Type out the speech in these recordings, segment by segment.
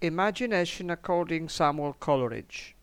Imagination according Samuel Coleridge.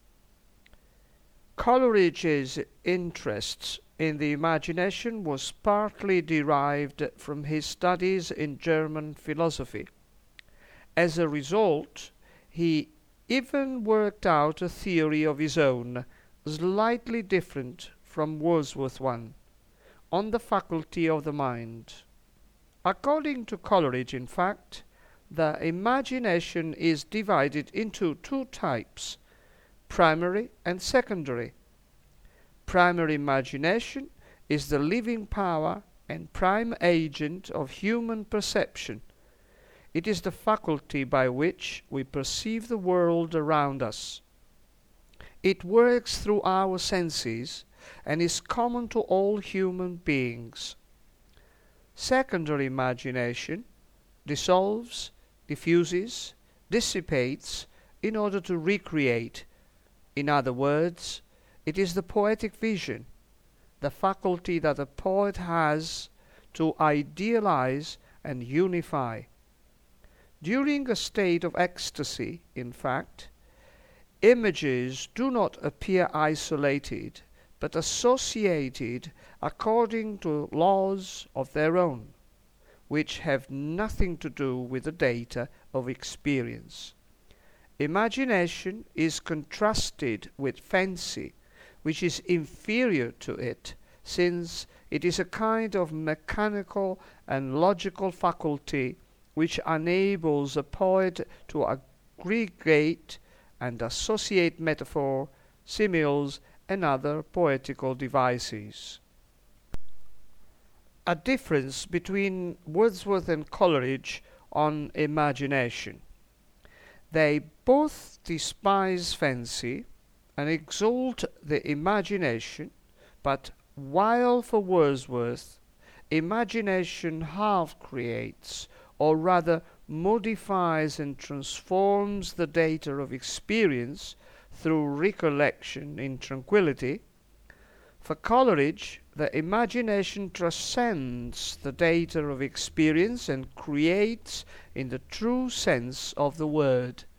Coleridge's interest in the imagination was partly derived from his studies in German philosophy. As a result, he even worked out a theory of his own, slightly different from Wordsworth's one, on the faculty of the mind. According to Coleridge, in fact, the imagination is divided into two types, primary and secondary. Primary imagination is the living power and prime agent of human perception. It is the faculty by which we perceive the world around us. It works through our senses and is common to all human beings. Secondary imagination dissolves, diffuses, dissipates in order to recreate. In other words, it is the poetic vision, the faculty that a poet has to idealize and unify. During a state of ecstasy, in fact, images do not appear isolated, but associated according to laws of their own, which have nothing to do with the data of experience. Imagination is contrasted with fancy, which is inferior to it, since it is a kind of mechanical and logical faculty which enables a poet to aggregate and associate metaphor, similes, and other poetical devices. A difference between Wordsworth and Coleridge on imagination. They both despise fancy and exalt the imagination, but while for Wordsworth, imagination half creates, or rather modifies and transforms the data of experience through recollection in tranquillity, for Coleridge, the imagination transcends the data of experience and creates in the true sense of the word.